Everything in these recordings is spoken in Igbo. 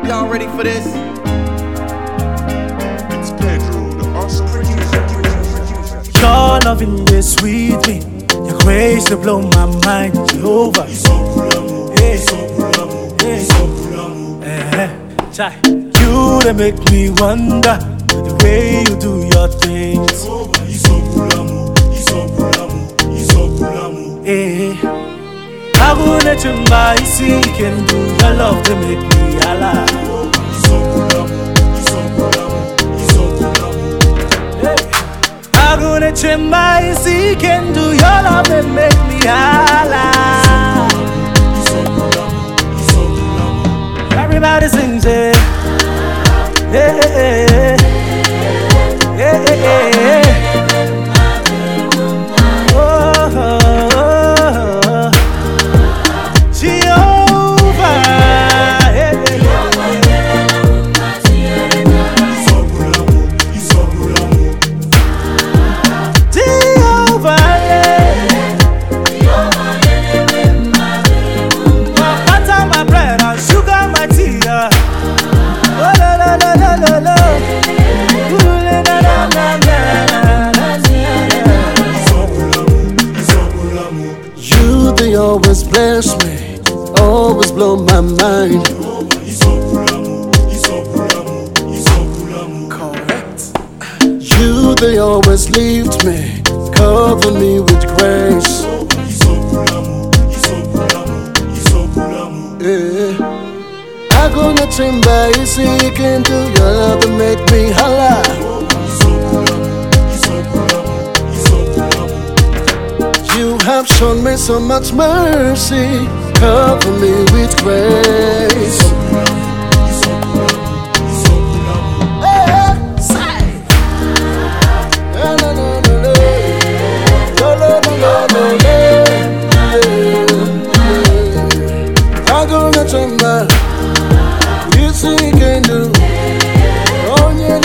Y'all ready for this? It's Pedro, the awesome producer. Your loving is sweet me. Your grace to blow my mind, Jehovah. Chai. You they make me wonder the way you do your things. I will let you buy seek and do your love to make me alive. I will let you buy seek and do your love to make me alive. Everybody sings it. Yeah, yeah, yeah, yeah. They always bless me, always blow my mind. Correct. You, they always lift me, cover me with grace. Yeah. I gonna turn by seek and do your love to make me holla. You have shown me so much mercy, cover me with grace. I'm gonna turn back, you see you can do. Oh, yeah,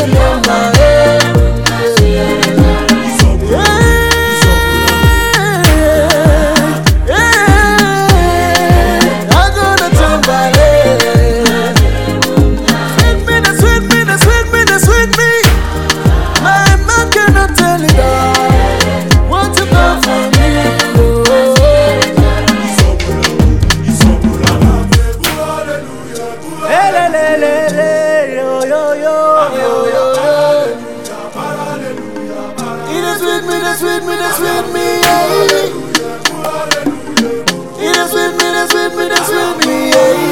It is with me,